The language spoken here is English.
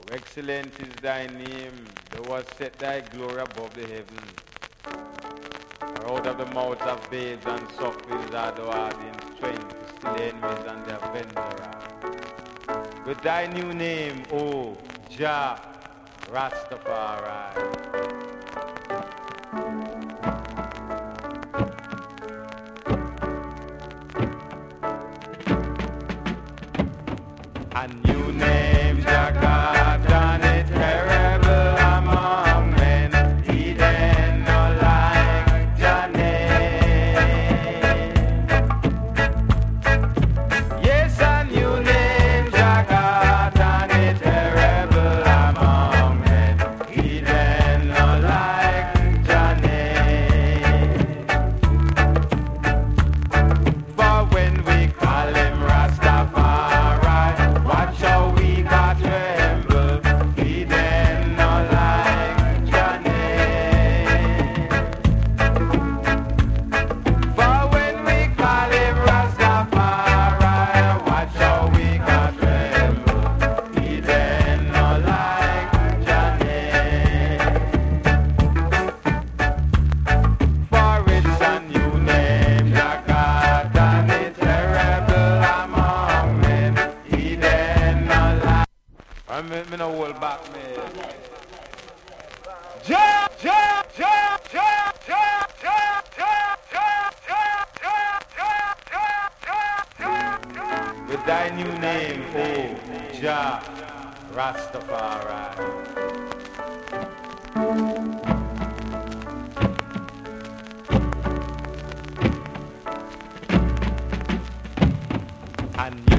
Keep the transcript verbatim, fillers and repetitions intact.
Excellent is thy name. Thou hast set thy glory above the heavens. For out of the mouths of babes and sucklings art thou adding strength to still enemies and their avenger. With thy new name, O Jah Rastafari. A new name, Jagat, and it's terrible among men. Eden no like your name. Yes, a new name, Jagat, and it's terrible among men. Eden no like your name. For when we call him Rastafari, watch how we got tremble. He then no like your name. For when we call him Rastafari, watch how we got tremble. He then no like your name. For it's a new name, Jagat, and it's terrible among men. He then no like. I mean, me no hold back, man. Ja, ja, ja, ja, ja, ja, ja, ja, ja, ja, ja, ja, ja, ja. With thy new name, O Jah Rastafari. A new